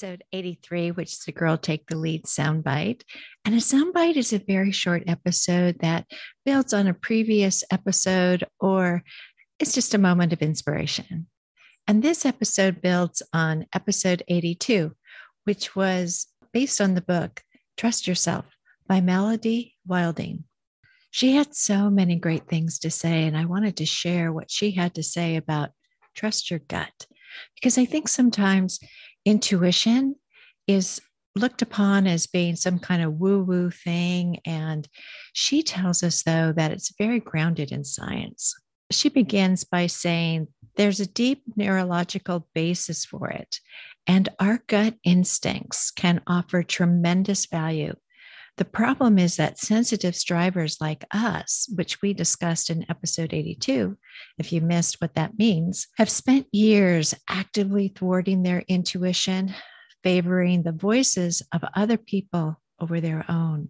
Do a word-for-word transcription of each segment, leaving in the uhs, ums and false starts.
episode eighty-three, which is the Girl Take the Lead soundbite. And a soundbite is a very short episode that builds on a previous episode, or it's just a moment of inspiration. And this episode builds on episode eighty-two, which was based on the book Trust Yourself by Melody Wilding. She had so many great things to say, and I wanted to share what she had to say about trust your gut, because I think sometimes intuition is looked upon as being some kind of woo-woo thing. And she tells us, though, that it's very grounded in science. She begins by saying there's a deep neurological basis for it, and our gut instincts can offer tremendous value. The problem is that sensitive strivers like us, which we discussed in episode eighty-two, if you missed what that means, have spent years actively thwarting their intuition, favoring the voices of other people over their own.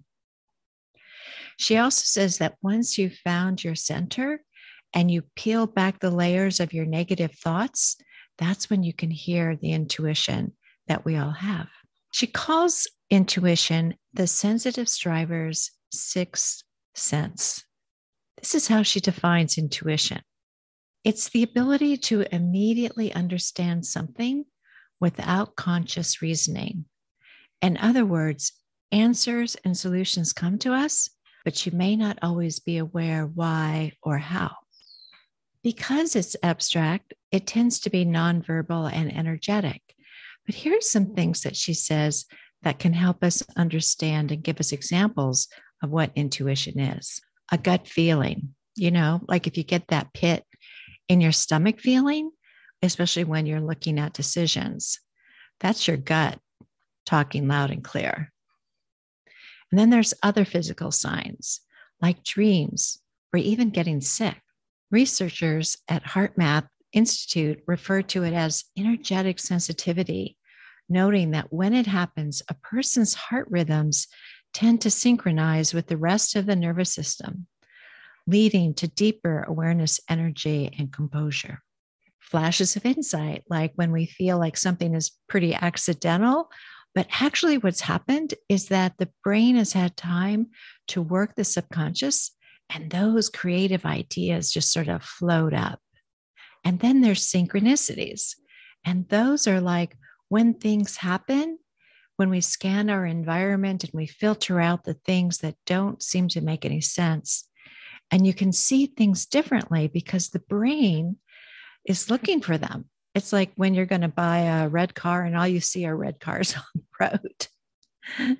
She also says that once you've found your center and you peel back the layers of your negative thoughts, that's when you can hear the intuition that we all have. She calls intuition the sensitive striver's sixth sense. This is how she defines intuition. It's the ability to immediately understand something without conscious reasoning. In other words, answers and solutions come to us, but you may not always be aware why or how. Because it's abstract, it tends to be nonverbal and energetic. But here's some things that she says that can help us understand and give us examples of what intuition is. A gut feeling, you know, like if you get that pit in your stomach feeling, especially when you're looking at decisions, that's your gut talking loud and clear. And then there's other physical signs like dreams or even getting sick. Researchers at HeartMath Institute refer to it as energetic sensitivity, noting that when it happens, a person's heart rhythms tend to synchronize with the rest of the nervous system, leading to deeper awareness, energy, and composure. Flashes of insight, like when we feel like something is pretty accidental, but actually what's happened is that the brain has had time to work the subconscious, and those creative ideas just sort of float up. And then there's synchronicities. And those are like when things happen, when we scan our environment and we filter out the things that don't seem to make any sense. And you can see things differently because the brain is looking for them. It's like when you're going to buy a red car and all you see are red cars on the road.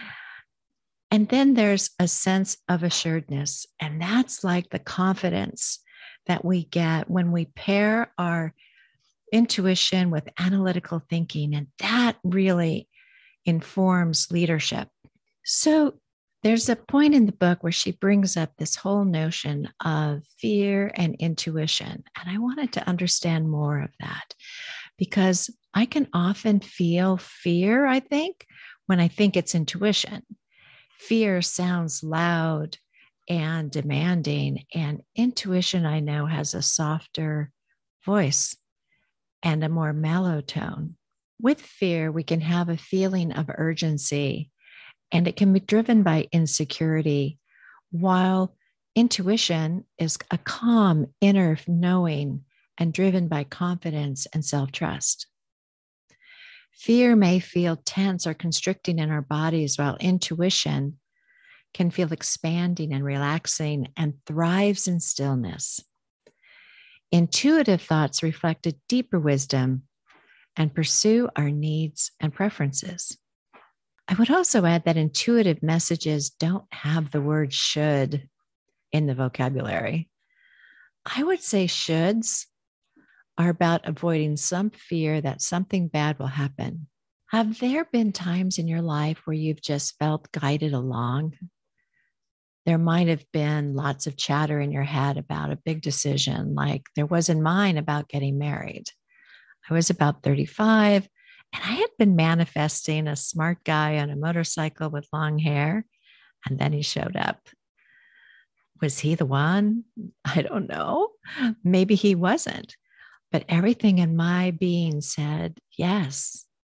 And then there's a sense of assuredness. And that's like the confidence that we get when we pair our intuition with analytical thinking. And that really informs leadership. So there's a point in the book where she brings up this whole notion of fear and intuition. And I wanted to understand more of that because I can often feel fear, I think, when I think it's intuition. Fear sounds loud and demanding, and intuition, I know, has a softer voice and a more mellow tone. With fear, we can have a feeling of urgency, and it can be driven by insecurity, while intuition is a calm inner knowing and driven by confidence and self-trust. Fear may feel tense or constricting in our bodies, while intuition can feel expanding and relaxing and thrives in stillness. Intuitive thoughts reflect a deeper wisdom and pursue our needs and preferences. I would also add that intuitive messages don't have the word should in the vocabulary. I would say shoulds are about avoiding some fear that something bad will happen. Have there been times in your life where you've just felt guided along? There might have been lots of chatter in your head about a big decision, like there was in mine about getting married. I was about thirty-five, and I had been manifesting a smart guy on a motorcycle with long hair, and then he showed up. Was he the one? I don't know. Maybe he wasn't. But everything in my being said, yes,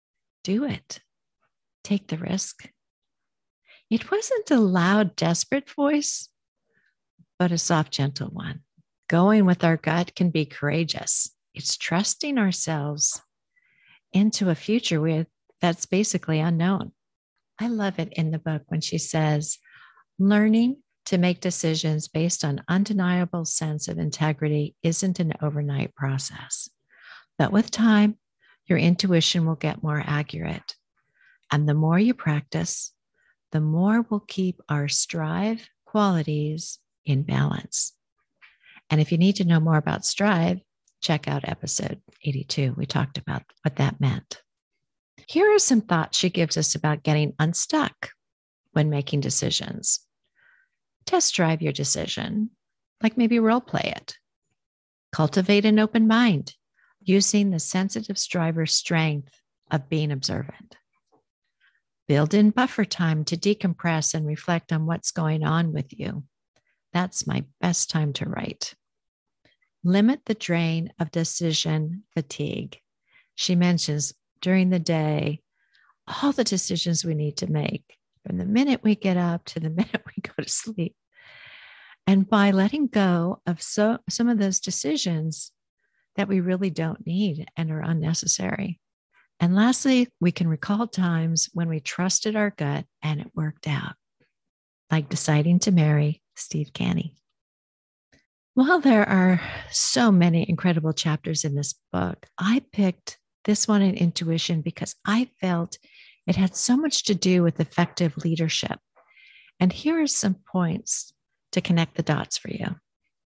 do it. Take the risk. It wasn't a loud, desperate voice, but a soft, gentle one. Going with our gut can be courageous. It's trusting ourselves into a future with that's basically unknown. I love it in the book when she says, learning to make decisions based on undeniable sense of integrity isn't an overnight process. But with time, your intuition will get more accurate. And the more you practice, the more we'll keep our strive qualities in balance. And if you need to know more about strive, check out episode eighty-two. We talked about what that meant. Here are some thoughts she gives us about getting unstuck when making decisions. Test drive your decision, like maybe role play it. Cultivate an open mind, using the sensitive striver's strength of being observant. Build in buffer time to decompress and reflect on what's going on with you. That's my best time to write. Limit the drain of decision fatigue. She mentions during the day, all the decisions we need to make from the minute we get up to the minute we go to sleep. And by letting go of so, some of those decisions that we really don't need and are unnecessary. And lastly, we can recall times when we trusted our gut and it worked out, like deciding to marry Steve Canny. While there are so many incredible chapters in this book, I picked this one in intuition because I felt it had so much to do with effective leadership. And here are some points to connect the dots for you.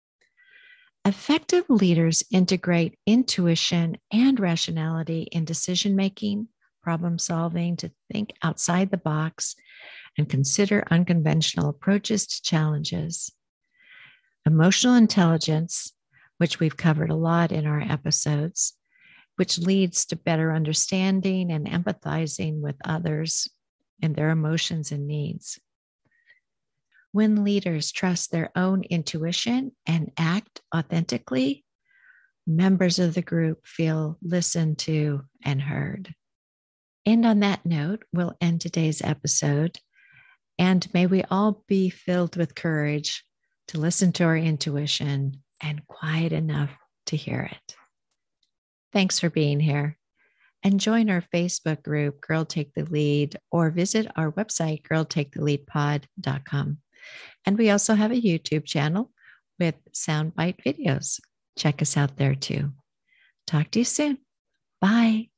Effective leaders integrate intuition and rationality in decision-making, problem solving, to think outside the box and consider unconventional approaches to challenges. Emotional intelligence, which we've covered a lot in our episodes, which leads to better understanding and empathizing with others and their emotions and needs. When leaders trust their own intuition and act authentically, members of the group feel listened to and heard. And on that note, we'll end today's episode. And may we all be filled with courage to listen to our intuition and quiet enough to hear it. Thanks for being here. And join our Facebook group, Girl Take the Lead, or visit our website, girl take the lead pod dot com. And we also have a YouTube channel with soundbite videos. Check us out there too. Talk to you soon. Bye.